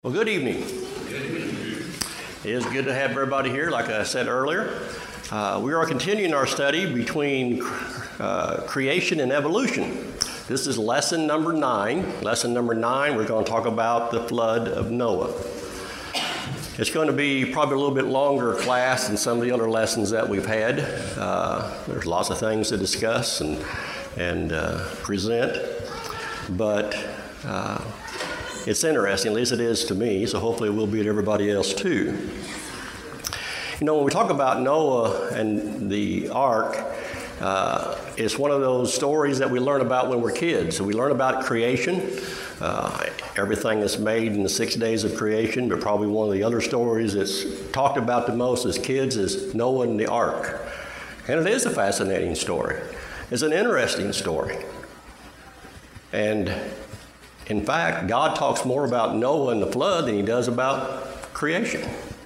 Well, good evening. It is good to have everybody here, like I said earlier. We are continuing our study between creation and evolution. This is lesson number 9. Lesson number 9, we're going to talk about the flood of Noah. It's going to be probably a little bit longer class than some of the other lessons that we've had. There's lots of things to discuss and present, but it's interesting, at least it is to me, so hopefully it will be to everybody else too. You know, when we talk about Noah and the ark, it's one of those stories that we learn about when we're kids. So we learn about creation, everything that's made in the 6 days of creation, but probably one of the other stories that's talked about the most as kids is Noah and the ark. And it is a fascinating story. It's an interesting story. And in fact, God talks more about Noah and the flood than he does about creation.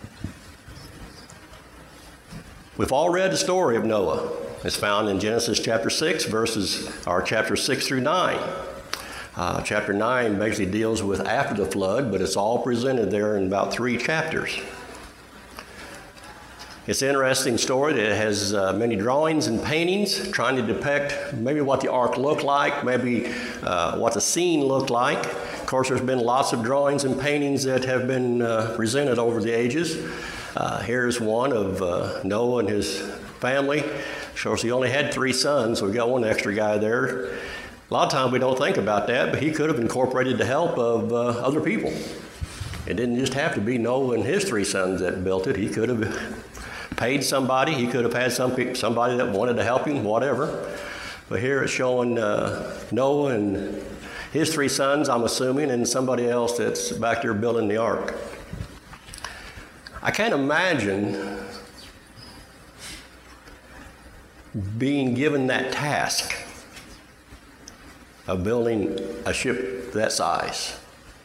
We've all read the story of Noah. It's found in Genesis chapter 6, chapter 6 through 9. Chapter 9 basically deals with after the flood, but it's all presented there in about 3 chapters. It's an interesting story that has many drawings and paintings trying to depict maybe what the ark looked like, maybe what the scene looked like. Of course, there's been lots of drawings and paintings that have been presented over the ages. Here's one of Noah and his family. Of course, he only had 3 sons, so we got one extra guy there. A lot of times we don't think about that, but he could have incorporated the help of other people. It didn't just have to be Noah and his 3 sons that built it. He could have paid somebody. He could have had somebody that wanted to help him, whatever. But here it's showing Noah and his 3 sons, I'm assuming, and somebody else that's back there building the ark. I can't imagine being given that task of building a ship that size.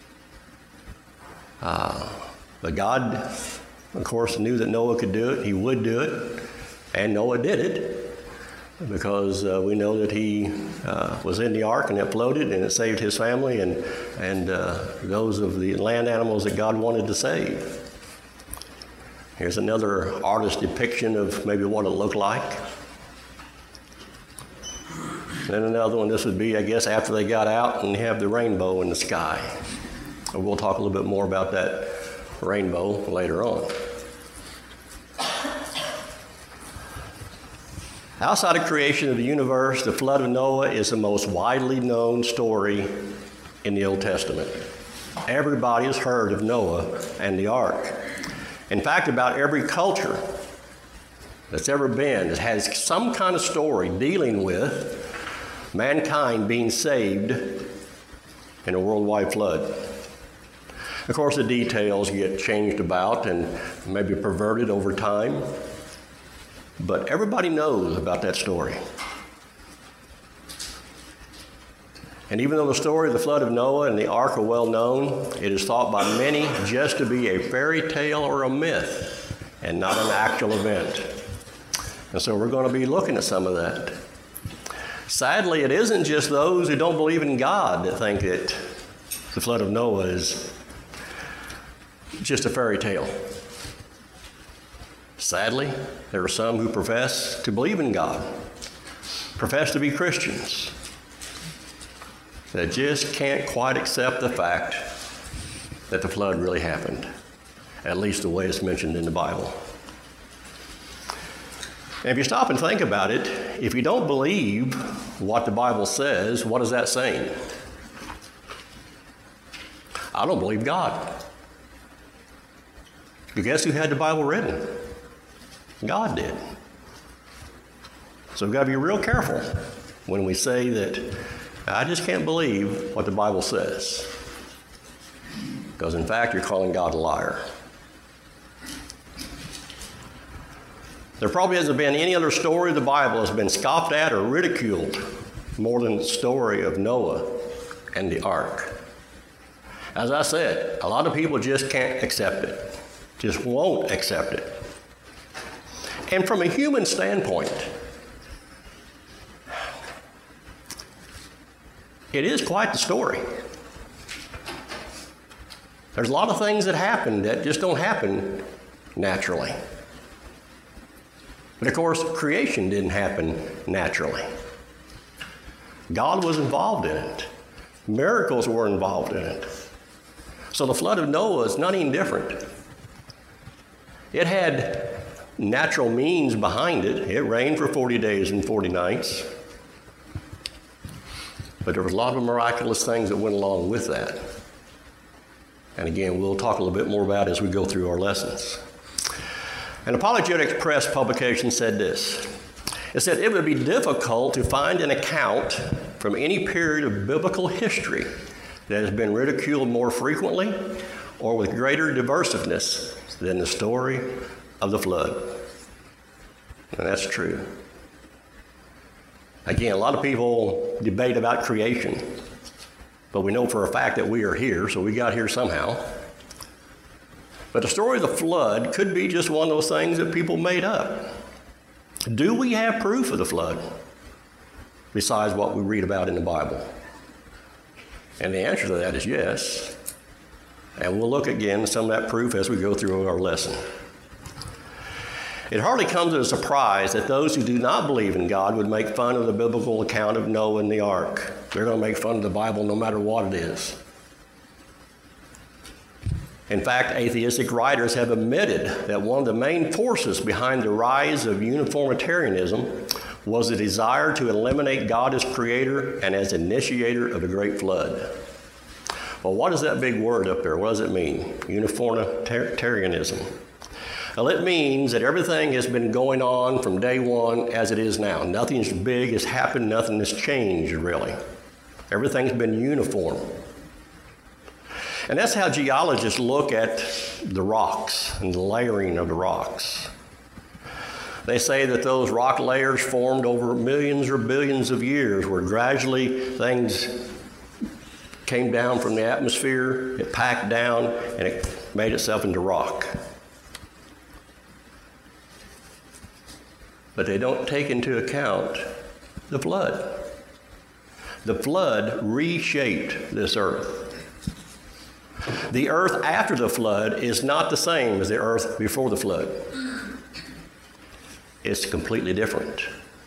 But God, of course, knew that Noah could do it. He would do it. And Noah did it because we know that he was in the ark and it floated and it saved his family and those of the land animals that God wanted to save. Here's another artist's depiction of maybe what it looked like. Then another one, this would be, I guess, after they got out and you have the rainbow in the sky. And we'll talk a little bit more about that rainbow later on. Outside of creation of the universe, the flood of Noah is the most widely known story in the Old Testament. Everybody has heard of Noah and the ark. In fact, about every culture that's ever been has some kind of story dealing with mankind being saved in a worldwide flood. Of course, the details get changed about and maybe perverted over time, but everybody knows about that story. And even though the story of the flood of Noah and the ark are well known, it is thought by many just to be a fairy tale or a myth and not an actual event. And so we're going to be looking at some of that. Sadly, it isn't just those who don't believe in God that think that the flood of Noah is just a fairy tale. Sadly, there are some who profess to believe in God, profess to be Christians, that just can't quite accept the fact that the flood really happened, at least the way it's mentioned in the Bible. And if you stop and think about it, if you don't believe what the Bible says, what is that saying? I don't believe God. But guess who had the Bible written? God did. So we've got to be real careful when we say that I just can't believe what the Bible says. Because in fact, you're calling God a liar. There probably hasn't been any other story of the Bible that's been scoffed at or ridiculed more than the story of Noah and the ark. As I said, a lot of people just can't accept it, just won't accept it. And from a human standpoint, it is quite the story. There's a lot of things that happen that just don't happen naturally. But of course, creation didn't happen naturally. God was involved in it. Miracles were involved in it. So the flood of Noah is not any different. It had natural means behind it. It rained for 40 days and 40 nights. But there was a lot of miraculous things that went along with that. And again, we'll talk a little bit more about it as we go through our lessons. An Apologetics Press publication said this. It said, it would be difficult to find an account from any period of biblical history that has been ridiculed more frequently or with greater diversiveness than the story of the flood. And that's true. Again, a lot of people debate about creation, but we know for a fact that we are here, so we got here somehow. But the story of the flood could be just one of those things that people made up. Do we have proof of the flood besides what we read about in the Bible? And the answer to that is yes. And we'll look again at some of that proof as we go through our lesson. It hardly comes as a surprise that those who do not believe in God would make fun of the biblical account of Noah and the ark. They're going to make fun of the Bible no matter what it is. In fact, atheistic writers have admitted that one of the main forces behind the rise of uniformitarianism was the desire to eliminate God as creator and as initiator of the great flood. Well, what is that big word up there? What does it mean? Uniformitarianism. Well, it means that everything has been going on from day one as it is now. Nothing big has happened, nothing has changed, really. Everything's been uniform. And that's how geologists look at the rocks and the layering of the rocks. They say that those rock layers formed over millions or billions of years, where gradually things came down from the atmosphere, it packed down, and it made itself into rock. But they don't take into account the flood. The flood reshaped this earth. The earth after the flood is not the same as the earth before the flood. It's completely different.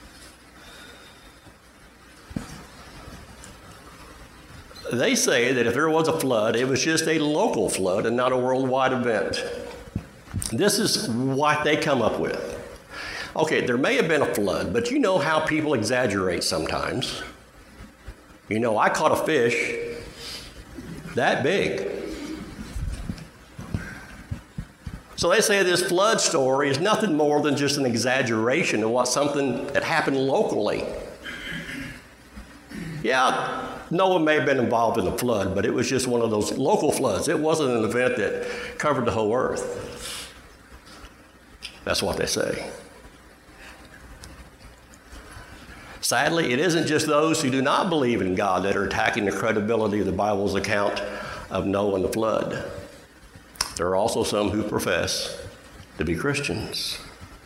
They say that if there was a flood, it was just a local flood and not a worldwide event. This is what they come up with. Okay, there may have been a flood, but you know how people exaggerate sometimes. You know, I caught a fish that big. So they say this flood story is nothing more than just an exaggeration of something that happened locally. Yeah, Noah may have been involved in the flood, but it was just one of those local floods. It wasn't an event that covered the whole earth. That's what they say. Sadly, it isn't just those who do not believe in God that are attacking the credibility of the Bible's account of Noah and the flood. There are also some who profess to be Christians.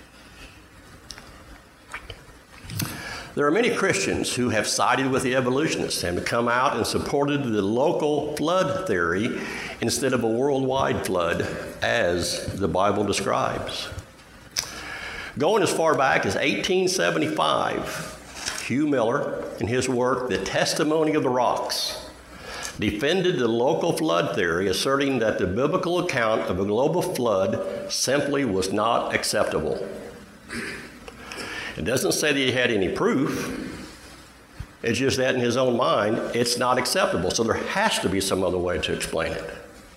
There are many Christians who have sided with the evolutionists and have come out and supported the local flood theory instead of a worldwide flood as the Bible describes. Going as far back as 1875, Hugh Miller, in his work, The Testimony of the Rocks, defended the local flood theory, asserting that the biblical account of a global flood simply was not acceptable. It doesn't say that he had any proof. It's just that in his own mind, it's not acceptable. So there has to be some other way to explain it.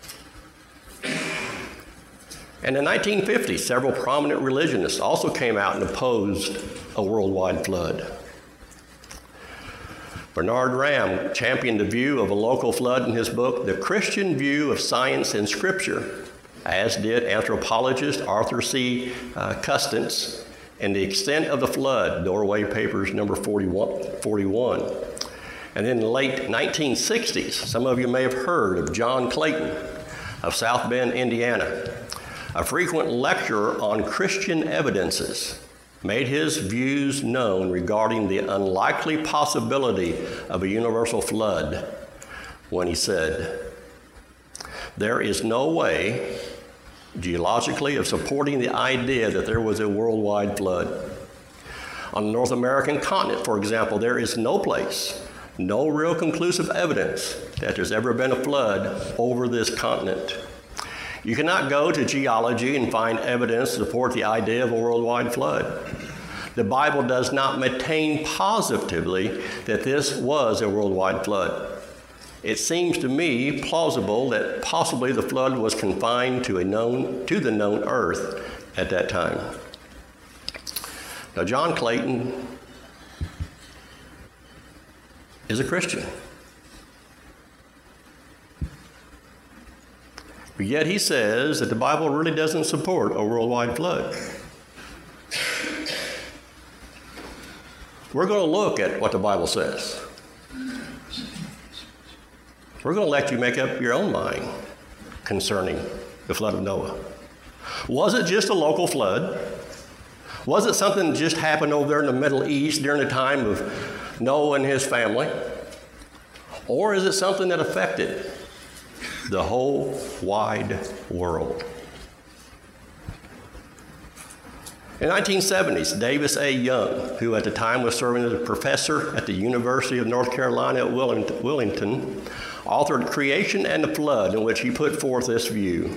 And in the 1950s, several prominent religionists also came out and opposed a worldwide flood. Bernard Ramm championed the view of a local flood in his book, The Christian View of Science and Scripture, as did anthropologist Arthur C. Custance in The Extent of the Flood, Doorway Papers number 41. And in the late 1960s, some of you may have heard of John Clayton of South Bend, Indiana, a frequent lecturer on Christian evidences, made his views known regarding the unlikely possibility of a universal flood when he said, there is no way, geologically, of supporting the idea that there was a worldwide flood. On the North American continent, for example, there is no place, no real conclusive evidence that there's ever been a flood over this continent. You cannot go to geology and find evidence to support the idea of a worldwide flood. The Bible does not maintain positively that this was a worldwide flood. It seems to me plausible that possibly the flood was confined to the known earth at that time. Now, John Clayton is a Christian. But yet he says that the Bible really doesn't support a worldwide flood. We're going to look at what the Bible says. We're going to let you make up your own mind concerning the flood of Noah. Was it just a local flood? Was it something that just happened over there in the Middle East during the time of Noah and his family? Or is it something that affected the whole wide world? In the 1970s, Davis A. Young, who at the time was serving as a professor at the University of North Carolina at Wilmington, authored Creation and the Flood, in which he put forth this view.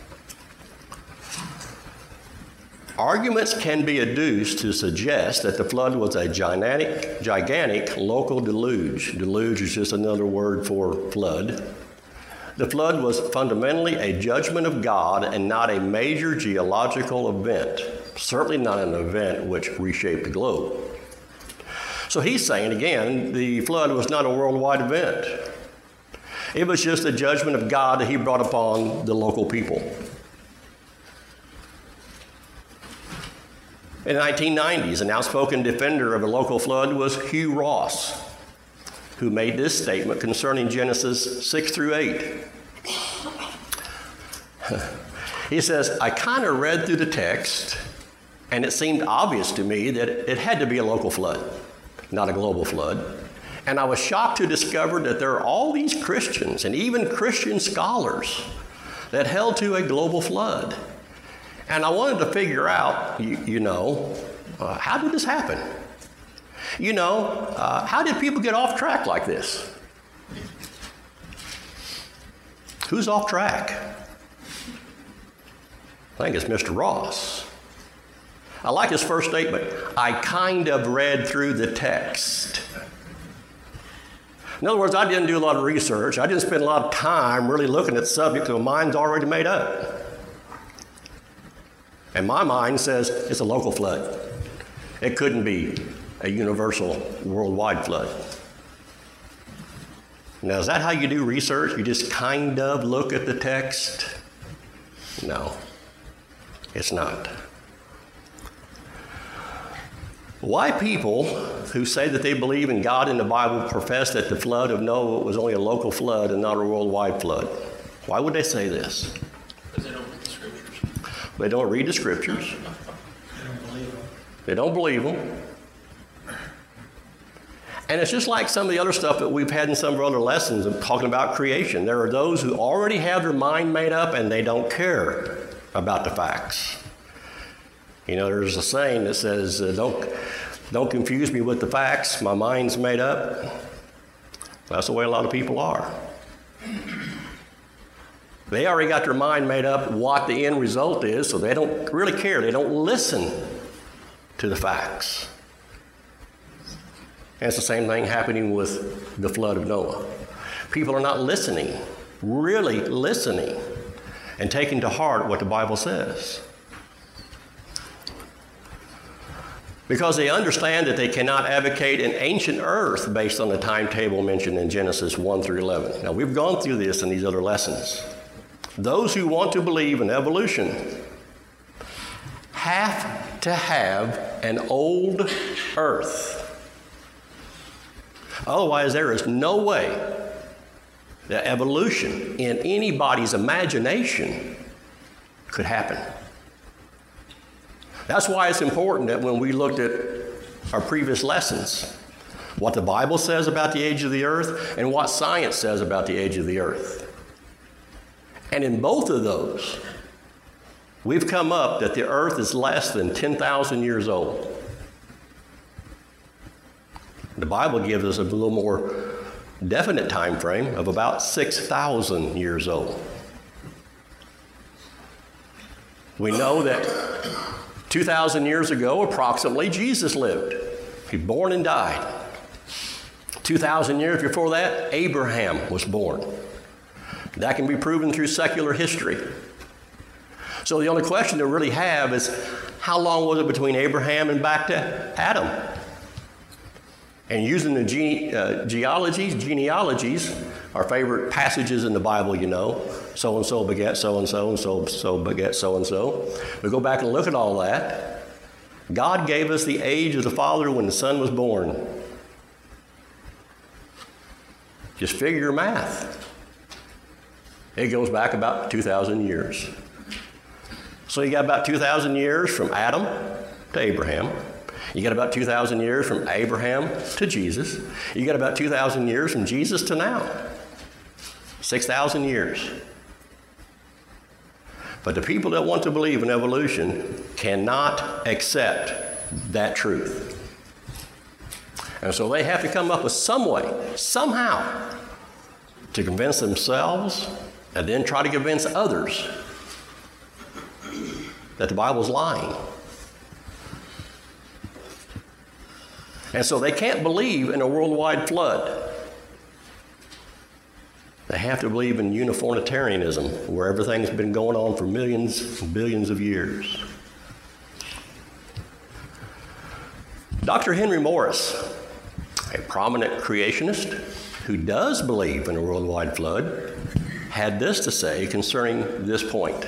Arguments can be adduced to suggest that the flood was a gigantic local deluge. Deluge is just another word for flood. The flood was fundamentally a judgment of God and not a major geological event, certainly not an event which reshaped the globe. So he's saying, again, the flood was not a worldwide event. It was just a judgment of God that he brought upon the local people. In the 1990s, an outspoken defender of the local flood was Hugh Ross, who made this statement concerning Genesis 6 through 8. He says, I kind of read through the text, and it seemed obvious to me that it had to be a local flood, not a global flood. And I was shocked to discover that there are all these Christians and even Christian scholars that held to a global flood. And I wanted to figure out, how did this happen? How did people get off track like this? Who's off track? I think it's Mr. Ross. I like his first statement. I kind of read through the text. In other words, I didn't do a lot of research. I didn't spend a lot of time really looking at the subject because my mind's already made up. And my mind says it's a local flood. It couldn't be a universal worldwide flood. Now, is that how you do research? You just kind of look at the text? No, it's not. Why people who say that they believe in God and the Bible profess that the flood of Noah was only a local flood and not a worldwide flood? Why would they say this? Because they don't read the scriptures. They don't read the scriptures. They don't believe them. And it's just like some of the other stuff that we've had in some of our other lessons of talking about creation. There are those who already have their mind made up and they don't care about the facts. There's a saying that says, don't confuse me with the facts, my mind's made up. That's the way a lot of people are. They already got their mind made up what the end result is, so they don't really care. They don't listen to the facts. And it's the same thing happening with the flood of Noah. People are not listening, really listening, and taking to heart what the Bible says. Because they understand that they cannot advocate an ancient earth based on the timetable mentioned in Genesis 1 through 11. Now, we've gone through this in these other lessons. Those who want to believe in evolution have to have an old earth. Otherwise, there is no way that evolution in anybody's imagination could happen. That's why it's important that when we looked at our previous lessons, what the Bible says about the age of the earth and what science says about the age of the earth. And in both of those, we've come up that the earth is less than 10,000 years old. The Bible gives us a little more definite time frame of about 6,000 years old. We know that 2,000 years ago, approximately, Jesus lived. He was born and died. 2,000 years before that, Abraham was born. That can be proven through secular history. So the only question to really have is, how long was it between Abraham and back to Adam? And using the genealogies, our favorite passages in the Bible, you know, so-and-so begat so-and-so, and so-and-so begat so-and-so. We go back and look at all that. God gave us the age of the Father when the Son was born. Just figure your math. It goes back about 2,000 years. So you got about 2,000 years from Adam to Abraham. You got about 2,000 years from Abraham to Jesus. You got about 2,000 years from Jesus to now. 6,000 years. But the people that want to believe in evolution cannot accept that truth. And so they have to come up with some way, somehow, to convince themselves and then try to convince others that the Bible's lying. And so they can't believe in a worldwide flood. They have to believe in uniformitarianism, where everything's been going on for millions and billions of years. Dr. Henry Morris, a prominent creationist who does believe in a worldwide flood, had this to say concerning this point.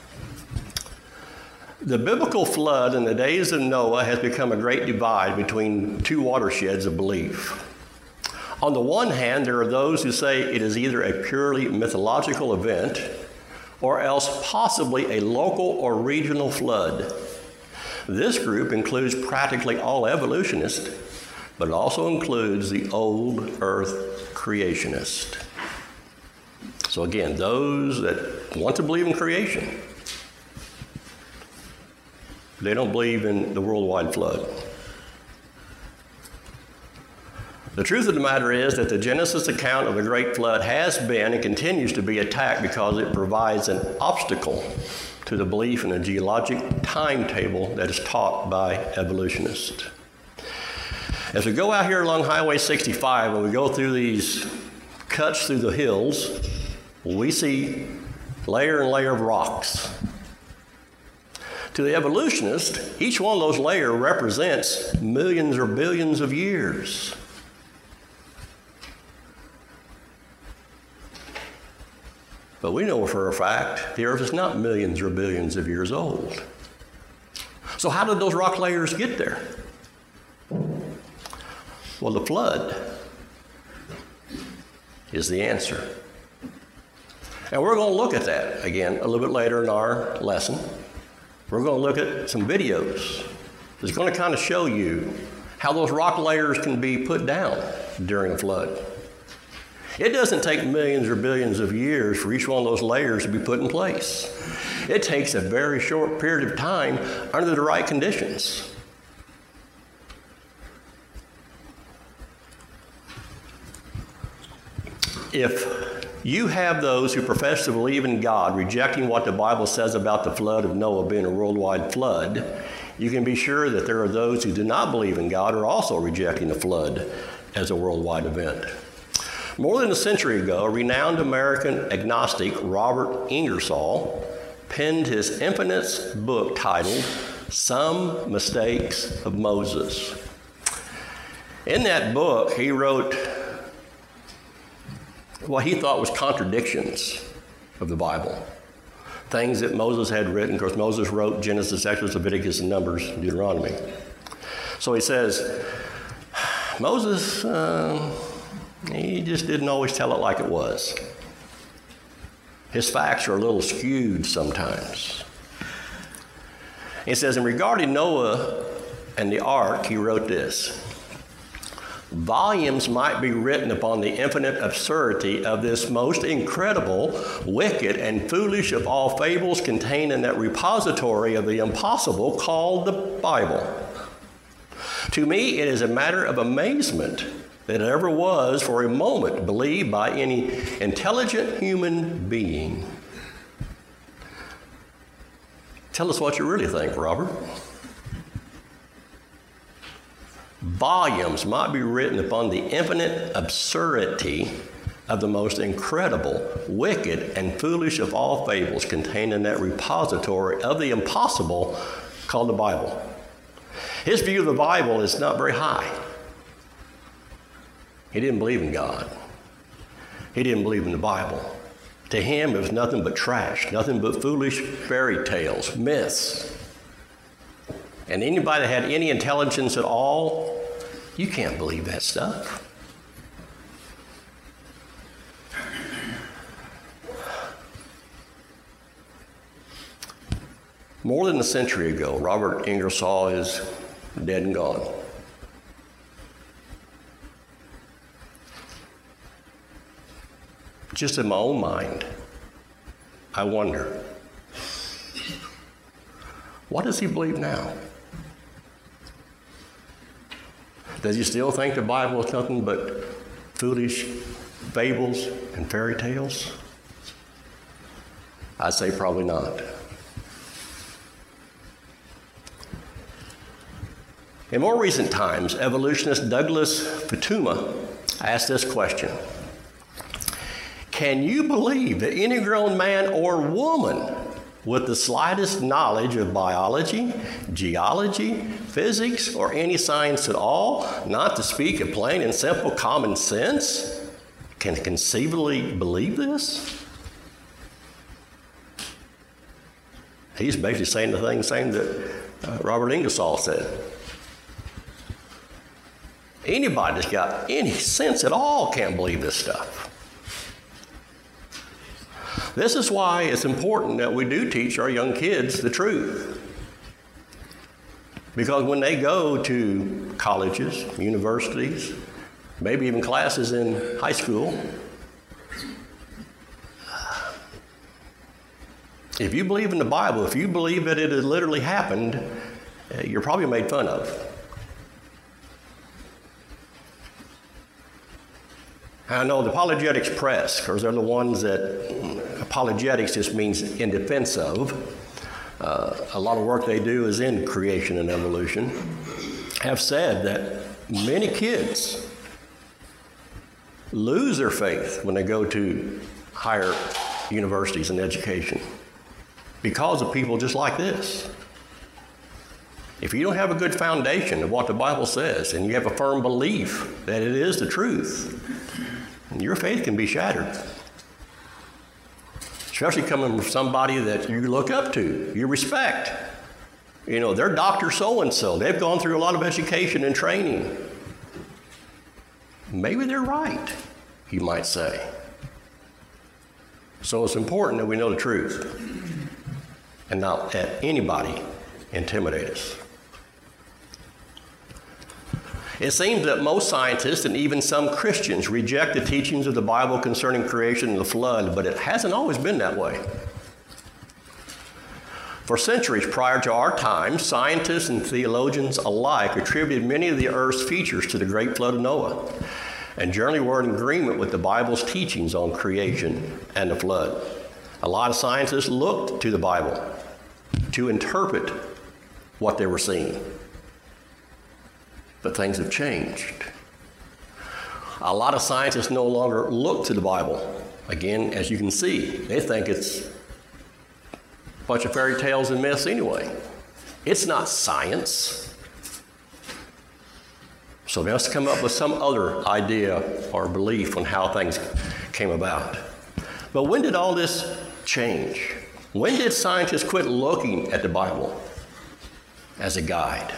The biblical flood in the days of Noah has become a great divide between two watersheds of belief. On the one hand, there are those who say it is either a purely mythological event or else possibly a local or regional flood. This group includes practically all evolutionists, but it also includes the old earth creationists. So again, those that want to believe in creation, they don't believe in the worldwide flood. The truth of the matter is that the Genesis account of the Great Flood has been and continues to be attacked because it provides an obstacle to the belief in a geologic timetable that is taught by evolutionists. As we go out here along Highway 65 and we go through these cuts through the hills, we see layer and layer of rocks. To the evolutionist, each one of those layers represents millions or billions of years. But we know for a fact the earth is not millions or billions of years old. So how did those rock layers get there? Well, the flood is the answer. And we're going to look at that again a little bit later in our lesson. We're going to look at some videos that's going to kind of show you how those rock layers can be put down during a flood. It doesn't take millions or billions of years for each one of those layers to be put in place. It takes a very short period of time under the right conditions. If you have those who profess to believe in God rejecting what the Bible says about the flood of Noah being a worldwide flood, you can be sure that there are those who do not believe in God who are also rejecting the flood as a worldwide event. More than a century ago, renowned American agnostic Robert Ingersoll penned his infamous book titled Some Mistakes of Moses. In that book, he wrote what he thought was contradictions of the Bible. Things that Moses had written. Of course, Moses wrote Genesis, Exodus, Leviticus, and Numbers, Deuteronomy. So he says, Moses, he just didn't always tell it like it was. His facts are a little skewed sometimes. He says, in regarding Noah and the ark, he wrote this. volumes might be written upon the infinite absurdity of this most incredible, wicked, and foolish of all fables contained in that repository of the impossible called the Bible. To me, it is a matter of amazement that it ever was for a moment believed by any intelligent human being. Tell us what you really think, Robert. Volumes might be written upon the infinite absurdity of the most incredible, wicked, and foolish of all fables contained in that repository of the impossible called the Bible. His view of the Bible is not very high. He didn't believe in God. He didn't believe in the Bible. To him, it was nothing but trash, nothing but foolish fairy tales, myths. And anybody that had any intelligence at all, you can't believe that stuff. More than a century ago, Robert Ingersoll is dead and gone. Just in my own mind, I wonder, what does he believe now? Does he still think the Bible is nothing but foolish fables and fairy tales? I'd say probably not. In more recent times, evolutionist Douglas Futuyma asked this question: can you believe that any grown man or woman with the slightest knowledge of biology, geology, physics, or any science at all, not to speak of plain and simple common sense, can conceivably believe this? He's basically saying the same that Robert Ingersoll said. Anybody that's got any sense at all can't believe this stuff. This is why it's important that we do teach our young kids the truth. Because when they go to colleges, universities, maybe even classes in high school, if you believe in the Bible, if you believe that it has literally happened, you're probably made fun of. I know the apologetics press, because they're the ones that apologetics just means in defense of. A lot of work they do is in creation and evolution, have said that many kids lose their faith when they go to higher universities and education because of people just like this. If you don't have a good foundation of what the Bible says and you have a firm belief that it is the truth, your faith can be shattered. Especially coming from somebody that you look up to, you respect. You know, they're Dr. So-and-so. They've gone through a lot of education and training. Maybe they're right, you might say. So it's important that we know the truth and not let anybody intimidate us. It seems that most scientists and even some Christians reject the teachings of the Bible concerning creation and the flood, but it hasn't always been that way. For centuries prior to our time, scientists and theologians alike attributed many of the earth's features to the great flood of Noah, and generally were in agreement with the Bible's teachings on creation and the flood. A lot of scientists looked to the Bible to interpret what they were seeing. But things have changed. A lot of scientists no longer look to the Bible. Again, as you can see, they think it's a bunch of fairy tales and myths anyway. It's not science. So they have to come up with some other idea or belief on how things came about. But when did all this change? When did scientists quit looking at the Bible as a guide?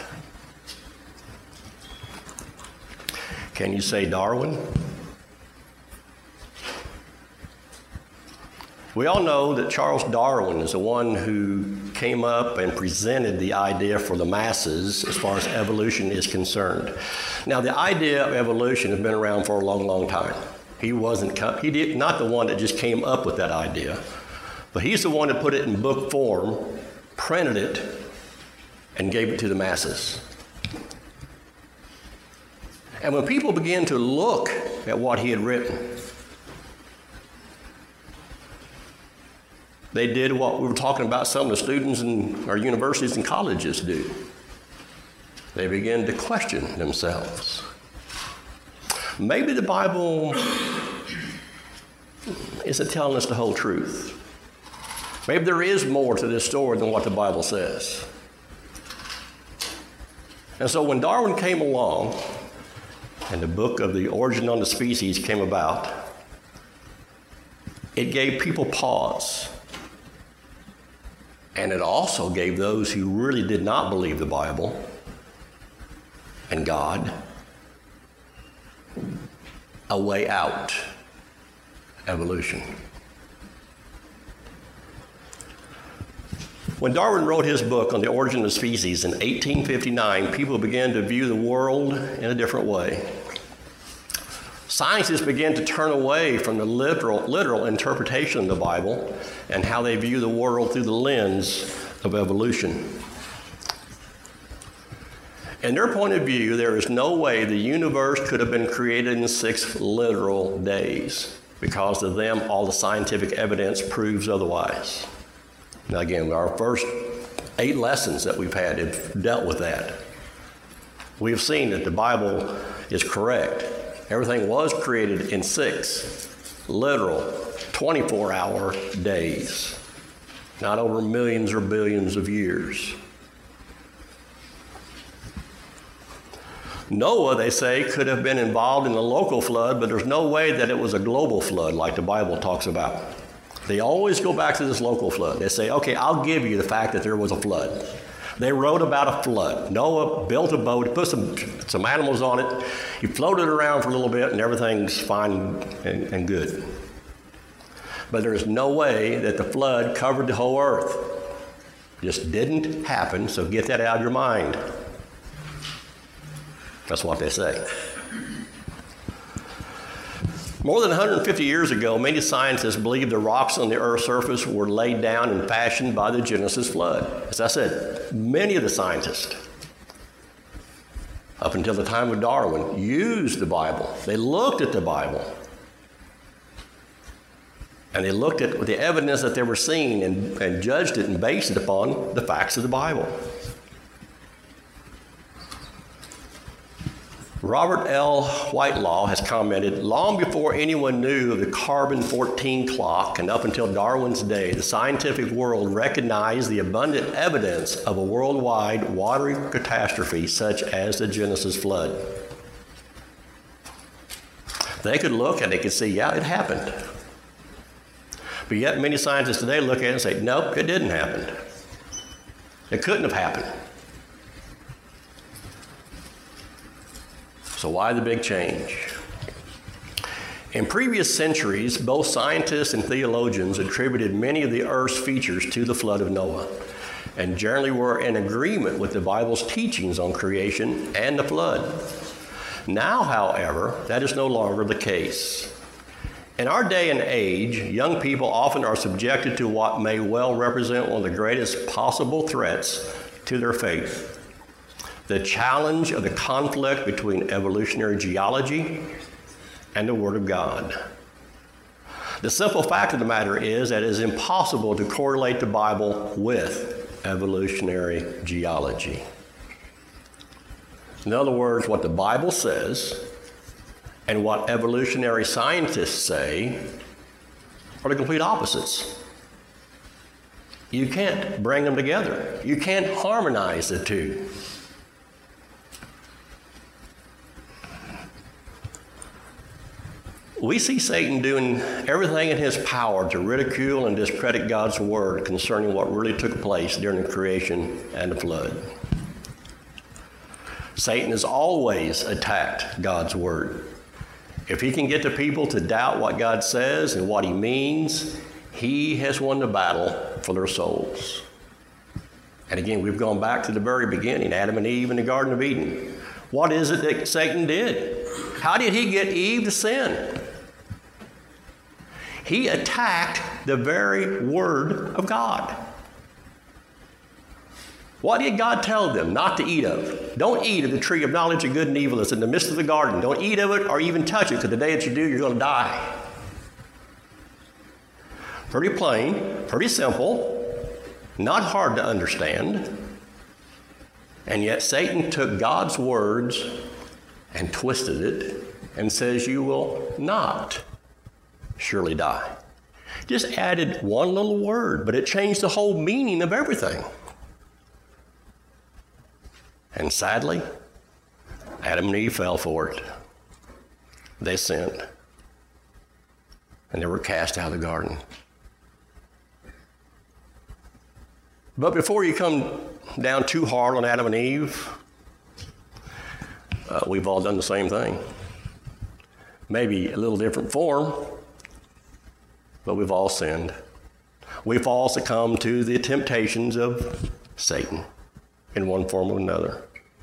Can you say Darwin? We all know that Charles Darwin is the one who came up and presented the idea for the masses as far as evolution is concerned. Now, the idea of evolution has been around for a long, long time. He not the one that just came up with that idea, but he's the one that put it in book form, printed it, and gave it to the masses. And when people began to look at what he had written, they did what we were talking about some of the students in our universities and colleges do. They began to question themselves. Maybe the Bible isn't telling us the whole truth. Maybe there is more to this story than what the Bible says. And so when Darwin came along and the book of The Origin of the Species came about, it gave people pause. And it also gave those who really did not believe the Bible and God a way out. Evolution. When Darwin wrote his book on the origin of species in 1859, people began to view the world in a different way. Scientists began to turn away from the literal interpretation of the Bible and how they view the world through the lens of evolution. In their point of view, there is no way the universe could have been created in 6 literal days. Because to them, all the scientific evidence proves otherwise. Now again, our first 8 lessons that we've had have dealt with that. We have seen that the Bible is correct. Everything was created in 6 literal 24-hour days, not over millions or billions of years. Noah, they say, could have been involved in a local flood, but there's no way that it was a global flood like the Bible talks about. They always go back to this local flood. They say, okay, I'll give you the fact that there was a flood. They wrote about a flood. Noah built a boat, he put some animals on it, he floated around for a little bit, and everything's fine and good. But there is no way that the flood covered the whole earth. Just didn't happen, so get that out of your mind. That's what they say. More than 150 years ago, many scientists believed the rocks on the Earth's surface were laid down and fashioned by the Genesis flood. As I said, many of the scientists, up until the time of Darwin, used the Bible. They looked at the Bible. And they looked at the evidence that they were seeing and judged it and based it upon the facts of the Bible. Robert L. Whitelaw has commented, long before anyone knew of the carbon-14 clock and up until Darwin's day, the scientific world recognized the abundant evidence of a worldwide watery catastrophe such as the Genesis flood. They could look and they could see, yeah, it happened. But yet many scientists today look at it and say, nope, it didn't happen. It couldn't have happened. So why the big change? In previous centuries, both scientists and theologians attributed many of the Earth's features to the flood of Noah, and generally were in agreement with the Bible's teachings on creation and the flood. Now, however, that is no longer the case. In our day and age, young people often are subjected to what may well represent one of the greatest possible threats to their faith: the challenge of the conflict between evolutionary geology and the Word of God. The simple fact of the matter is that it is impossible to correlate the Bible with evolutionary geology. In other words, what the Bible says and what evolutionary scientists say are the complete opposites. You can't bring them together. You can't harmonize the two. We see Satan doing everything in his power to ridicule and discredit God's word concerning what really took place during the creation and the flood. Satan has always attacked God's word. If he can get the people to doubt what God says and what he means, He has won the battle for their souls. And again, we've gone back to the very beginning, Adam and Eve in the Garden of Eden. What is it that Satan did? How did he get Eve to sin? He attacked the very word of God. What did God tell them not to eat of? Don't eat of the tree of knowledge of good and evil that's in the midst of the garden. Don't eat of it or even touch it, because the day that you do, you're going to die. Pretty plain, pretty simple, not hard to understand. And yet Satan took God's words and twisted it and says, you will not surely die. Just added one little word, but it changed the whole meaning of everything. And sadly, Adam and Eve fell for it. They sinned. And they were cast out of the garden. But before you come down too hard on Adam and Eve, we've all done the same thing. Maybe a little different form, but we've all sinned. We've all succumbed to the temptations of Satan in one form or another.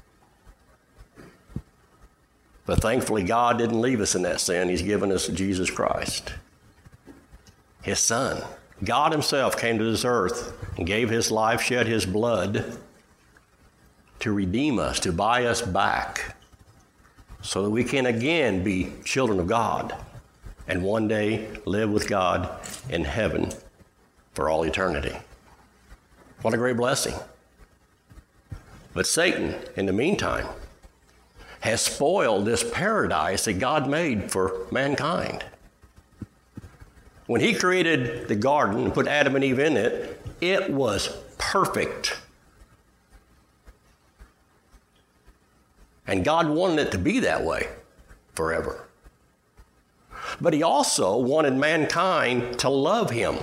But thankfully, God didn't leave us in that sin. He's given us Jesus Christ, His Son. God Himself came to this earth and gave His life, shed His blood to redeem us, to buy us back, so that we can again be children of God and one day live with God in heaven for all eternity. What a great blessing. But Satan, in the meantime, has spoiled this paradise that God made for mankind. When He created the garden and put Adam and Eve in it, it was perfect. And God wanted it to be that way forever. But He also wanted mankind to love Him.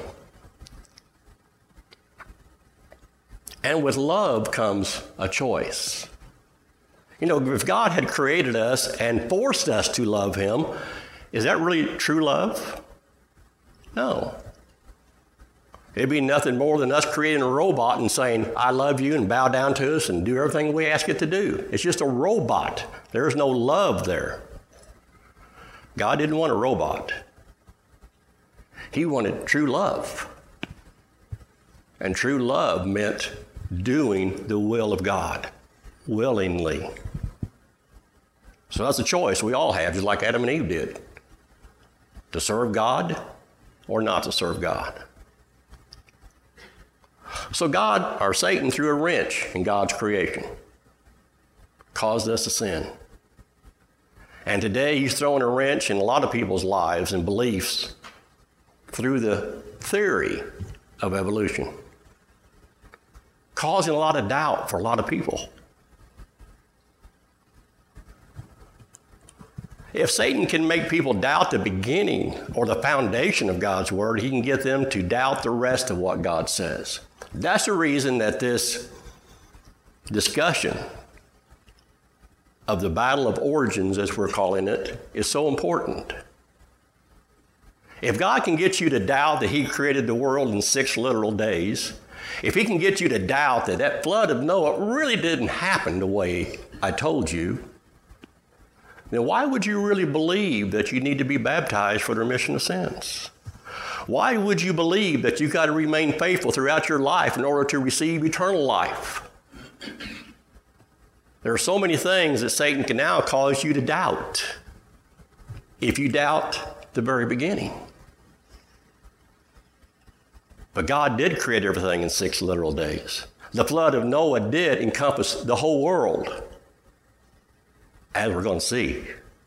And with love comes a choice. You know, if God had created us and forced us to love Him, is that really true love? No. It'd be nothing more than us creating a robot and saying, I love you, and bow down to us and do everything we ask it to do. It's just a robot. There's no love there. God didn't want a robot. He wanted true love. And true love meant doing the will of God willingly. So that's a choice we all have, just like Adam and Eve did. To serve God or not to serve God. So God, or Satan, threw a wrench in God's creation, caused us to sin. And today he's throwing a wrench in a lot of people's lives and beliefs through the theory of evolution, causing a lot of doubt for a lot of people. If Satan can make people doubt the beginning or the foundation of God's word, he can get them to doubt the rest of what God says. That's the reason that this discussion of the battle of origins, as we're calling it, is so important. If God can get you to doubt that He created the world in 6 literal days, if He can get you to doubt that that flood of Noah really didn't happen the way I told you, then why would you really believe that you need to be baptized for the remission of sins? Why would you believe that you've got to remain faithful throughout your life in order to receive eternal life? There are so many things that Satan can now cause you to doubt if you doubt the very beginning. But God did create everything in 6 literal days. The flood of Noah did encompass the whole world, as we're going to see.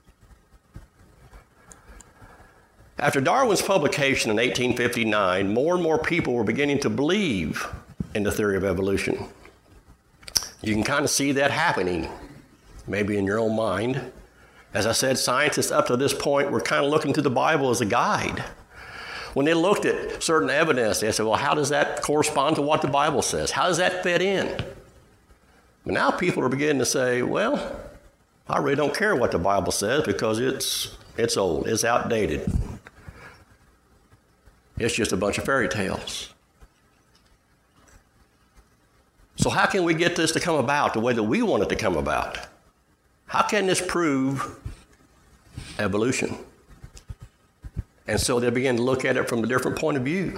After Darwin's publication in 1859, more and more people were beginning to believe in the theory of evolution. You can kind of see that happening, maybe in your own mind. As I said, scientists up to this point were kind of looking to the Bible as a guide. When they looked at certain evidence, they said, well, how does that correspond to what the Bible says? How does that fit in? But now people are beginning to say, well, I really don't care what the Bible says because it's old, it's outdated. It's just a bunch of fairy tales. So how can we get this to come about the way that we want it to come about? How can this prove evolution? And so they begin to look at it from a different point of view.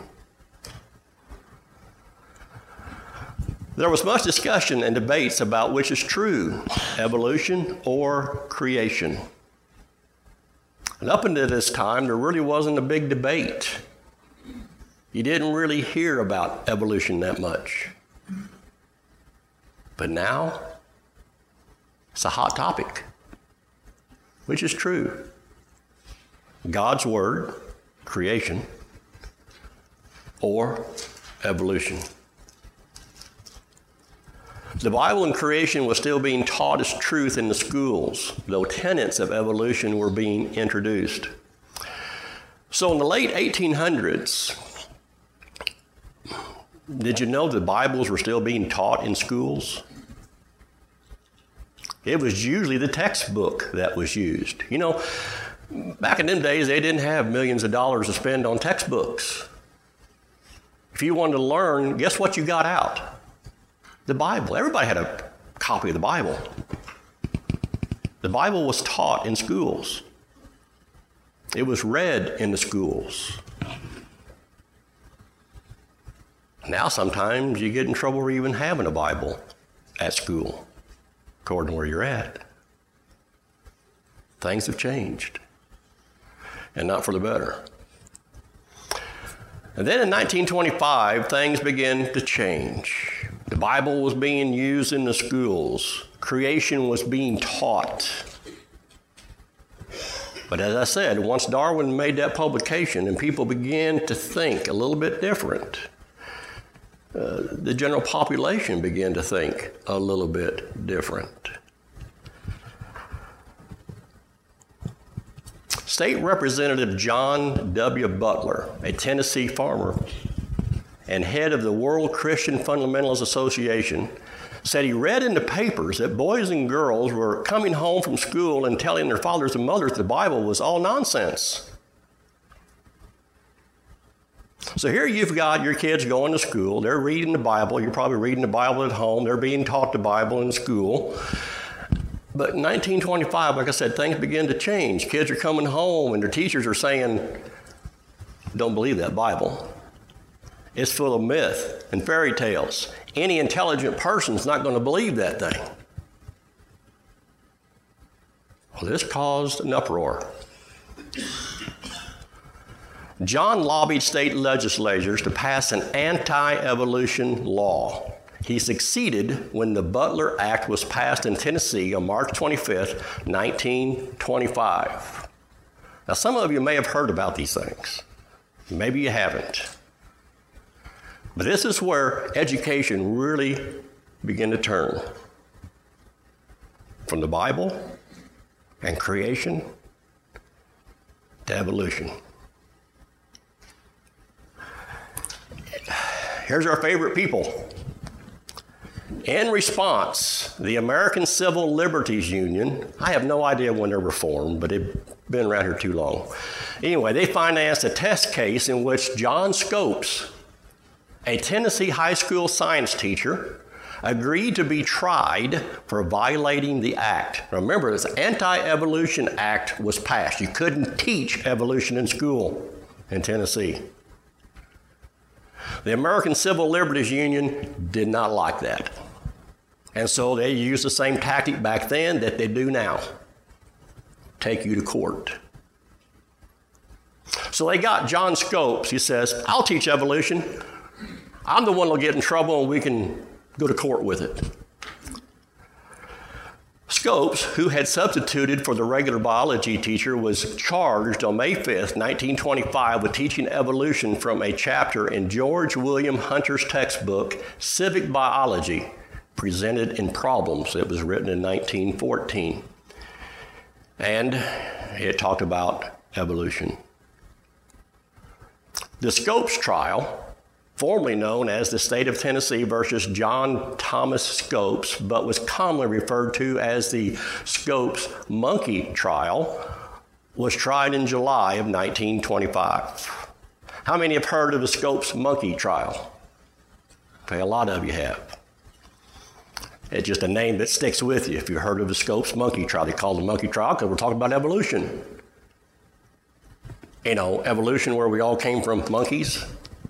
There was much discussion and debates about which is true, evolution or creation. And up until this time, there really wasn't a big debate. You didn't really hear about evolution that much. But now, it's a hot topic. Which is true? God's Word, creation, or evolution? The Bible and creation was still being taught as truth in the schools, though tenets of evolution were being introduced. So in the late 1800s, did you know the Bibles were still being taught in schools? It was usually the textbook that was used. You know, back in them days, they didn't have millions of dollars to spend on textbooks. If you wanted to learn, guess what you got out? The Bible. Everybody had a copy of the Bible. The Bible was taught in schools. It was read in the schools. Now sometimes you get in trouble for even having a Bible at school, according to where you're at. Things have changed, and not for the better. And then in 1925, things began to change. The Bible was being used in the schools. Creation was being taught. But as I said, once Darwin made that publication and people began to think a little bit different, the general population began to think a little bit different. State Representative John W. Butler, a Tennessee farmer and head of the World Christian Fundamentalist Association, said he read in the papers that boys and girls were coming home from school and telling their fathers and mothers the Bible was all nonsense. So here you've got your kids going to school. They're reading the Bible. You're probably reading the Bible at home. They're being taught the Bible in school. But in 1925, like I said, things begin to change. Kids are coming home and their teachers are saying, don't believe that Bible. It's full of myth and fairy tales. Any intelligent person's not going to believe that thing. Well, this caused an uproar. John lobbied state legislatures to pass an anti-evolution law. He succeeded when the Butler Act was passed in Tennessee on March 25th, 1925. Now, some of you may have heard about these things. Maybe you haven't. But this is where education really began to turn from the Bible and creation to evolution. Here's our favorite people. In response, the American Civil Liberties Union, I have no idea when they were formed, but they've been around here too long. Anyway, they financed a test case in which John Scopes, a Tennessee high school science teacher, agreed to be tried for violating the act. Remember, this Anti-Evolution Act was passed. You couldn't teach evolution in school in Tennessee. The American Civil Liberties Union did not like that. And so they used the same tactic back then that they do now. Take you to court. So they got John Scopes. He says, I'll teach evolution. I'm the one who'll get in trouble and we can go to court with it. Scopes, who had substituted for the regular biology teacher, was charged on May 5th, 1925 with teaching evolution from a chapter in George William Hunter's textbook, Civic Biology, presented in Problems. It was written in 1914. And it talked about evolution. The Scopes trial, formerly known as the State of Tennessee versus John Thomas Scopes, but was commonly referred to as the Scopes monkey trial, was tried in July of 1925. How many have heard of the Scopes monkey trial? Okay, a lot of you have. It's just a name that sticks with you. If you heard of the Scopes monkey trial, they call it the monkey trial because we're talking about evolution. You know, evolution where we all came from monkeys.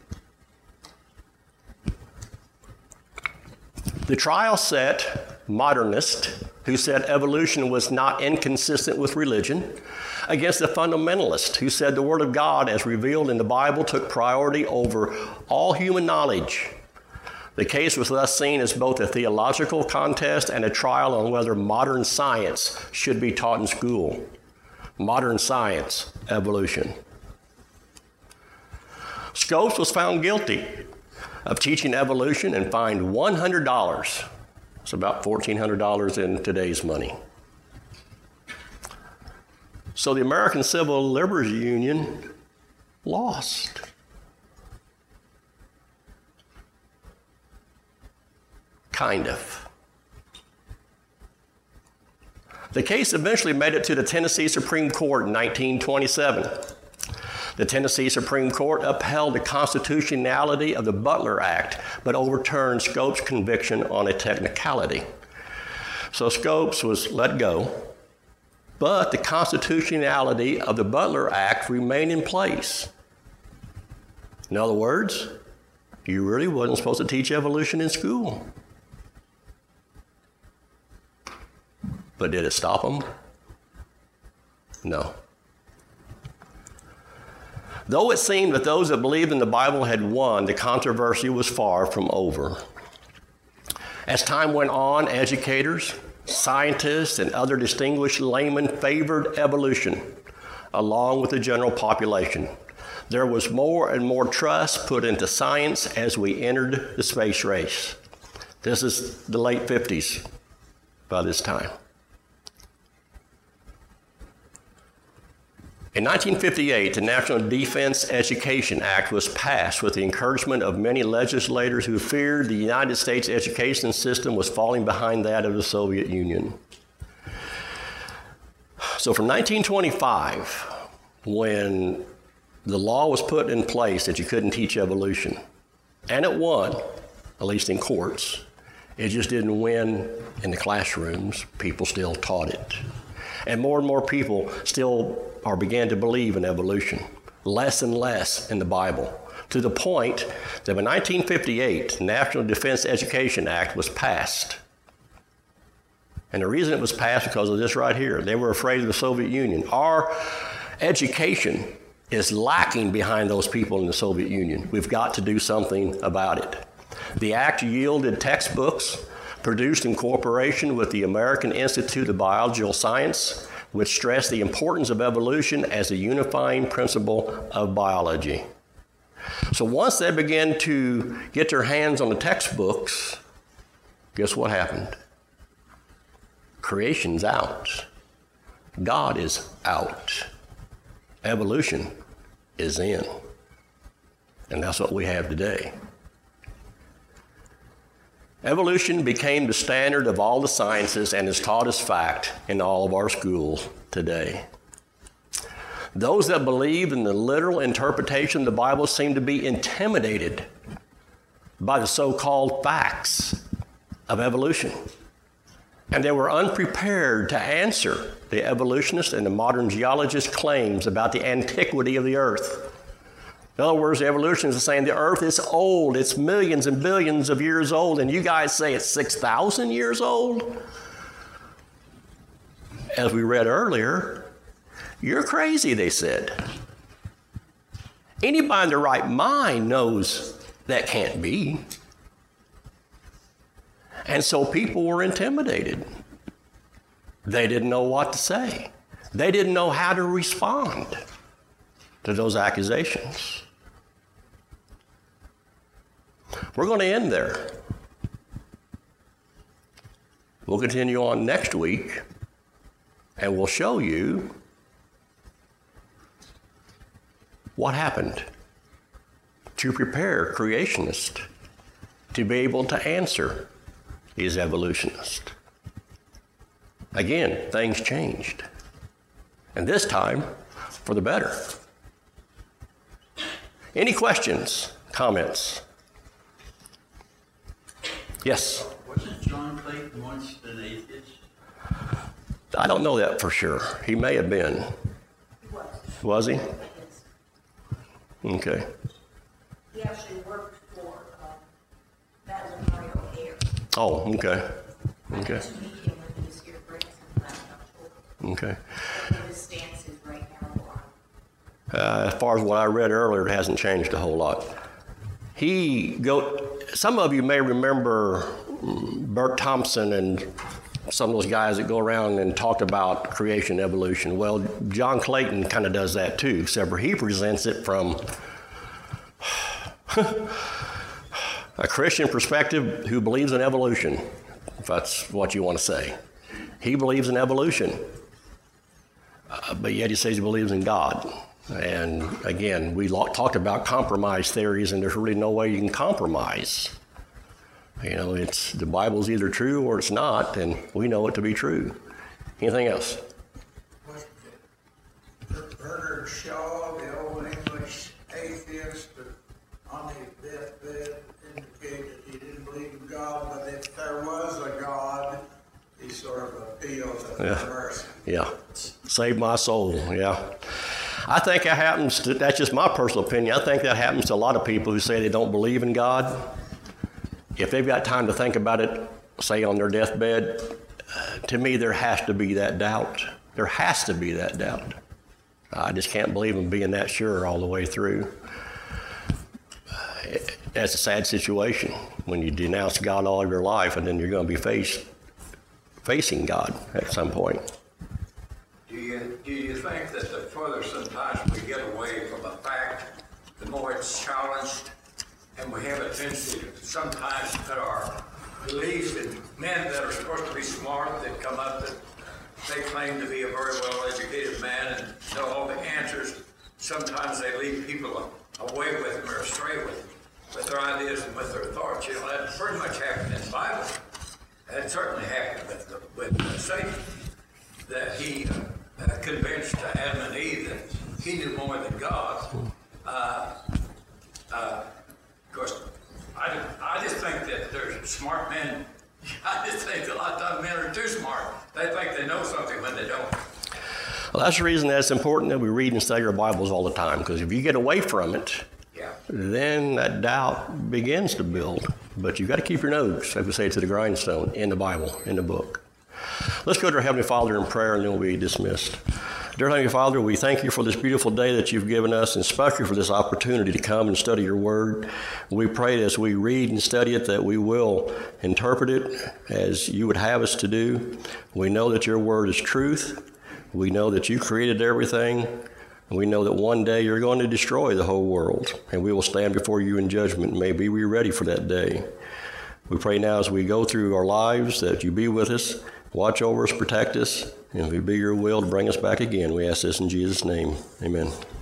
The trial set modernists who said evolution was not inconsistent with religion against the fundamentalist who said the Word of God as revealed in the Bible took priority over all human knowledge. The case was thus seen as both a theological contest and a trial on whether modern science should be taught in school. Modern science, evolution. Scopes was found guilty of teaching evolution and fined $100. It's about $1,400 in today's money. So the American Civil Liberties Union lost. Kind of. The case eventually made it to the Tennessee Supreme Court in 1927. The Tennessee Supreme Court upheld the constitutionality of the Butler Act, but overturned Scopes' conviction on a technicality. So Scopes was let go, but the constitutionality of the Butler Act remained in place. In other words, you really wasn't supposed to teach evolution in school. But did it stop them? No. Though it seemed that those that believed in the Bible had won, the controversy was far from over. As time went on, educators, scientists, and other distinguished laymen favored evolution, along with the general population. There was more and more trust put into science as we entered the space race. This is the late 50s by this time. In 1958, the National Defense Education Act was passed with the encouragement of many legislators who feared the United States education system was falling behind that of the Soviet Union. So from 1925, when the law was put in place that you couldn't teach evolution, and it won, at least in courts, it just didn't win in the classrooms. People still taught it. And more people still began to believe in evolution, less and less in the Bible, to the point that in 1958, the National Defense Education Act was passed. And the reason it was passed because of this right here. They were afraid of the Soviet Union. Our education is lacking behind those people in the Soviet Union. We've got to do something about it. The act yielded textbooks produced in cooperation with the American Institute of Biological Science, which stressed the importance of evolution as a unifying principle of biology. So once they began to get their hands on the textbooks, guess what happened? Creation's out. God is out. Evolution is in. And that's what we have today. Evolution became the standard of all the sciences and is taught as fact in all of our schools today. Those that believe in the literal interpretation of the Bible seem to be intimidated by the so-called facts of evolution. And they were unprepared to answer the evolutionist and the modern geologist claims about the antiquity of the earth. In other words, the evolutionists are saying the earth is old, it's millions and billions of years old, and you guys say it's 6,000 years old? As we read earlier, you're crazy, they said. Anybody in their right mind knows that can't be. And so people were intimidated. They didn't know what to say. They didn't know how to respond to those accusations. We're going to end there. We'll continue on next week, and we'll show you what happened to prepare creationists to be able to answer these evolutionists. Again, things changed, and this time for the better. Any questions, comments? Yes? Wasn't John Clayton once an atheist? I don't know that for sure. He may have been. He was. Was he? Yes. Okay. He actually worked for Madeline Murray O'Hare. Oh, okay. I Okay. got to meet him when he was here at Branson last October. Okay. What his stance is right now. As far as what I read earlier, it hasn't changed a whole lot. Some of you may remember Bert Thompson and some of those guys that go around and talk about creation, evolution. Well, John Clayton kind of does that too, except for he presents it from a Christian perspective who believes in evolution, if that's what you want to say. He believes in evolution, but yet he says he believes in God. And again, we talked about compromise theories, and there's really no way you can compromise. You know, the Bible's either true or it's not, and we know it to be true. Anything else? Bernard Shaw, the old English atheist, on his deathbed indicated he didn't believe in God, but if there was a God, he sort of appealed to mercy. Yeah. Save my soul, yeah. I think that happens that's just my personal opinion. I think that happens to a lot of people who say they don't believe in God. If they've got time to think about it, say on their deathbed, to me there has to be that doubt. There has to be that doubt. I just can't believe in being that sure all the way through. That's a sad situation when you denounce God all of your life and then you're going to be facing God at some point. Do you think that the further sometimes we get away from a fact, the more it's challenged, and we have a tendency to sometimes put our belief in men that are supposed to be smart, that come up, that they claim to be a very well-educated man and know all the answers. Sometimes they lead people away with them or astray with their ideas and with their thoughts. You know, that pretty much happened in the Bible. That certainly happened with Satan, that he convinced Adam and Eve that he knew more than God. Of course, I just think that there's smart men. I just think a lot of times men are too smart. They think they know something when they don't. Well, that's the reason that it's important that we read and study our Bibles all the time, because if you get away from it, then that doubt begins to build. But you've got to keep your nose, as we say, to the grindstone in the Bible, in the book. Let's go to our Heavenly Father in prayer, and then we'll be dismissed. Dear Heavenly Father, we thank you for this beautiful day that you've given us, and especially for this opportunity to come and study your word. We pray that as we read and study it, that we will interpret it as you would have us to do. We know that your word is truth. We know that you created everything. And we know that one day you're going to destroy the whole world, and we will stand before you in judgment. May we be ready for that day. We pray now as we go through our lives that you be with us, watch over us, protect us, and if it be your will to bring us back again, we ask this in Jesus' name. Amen.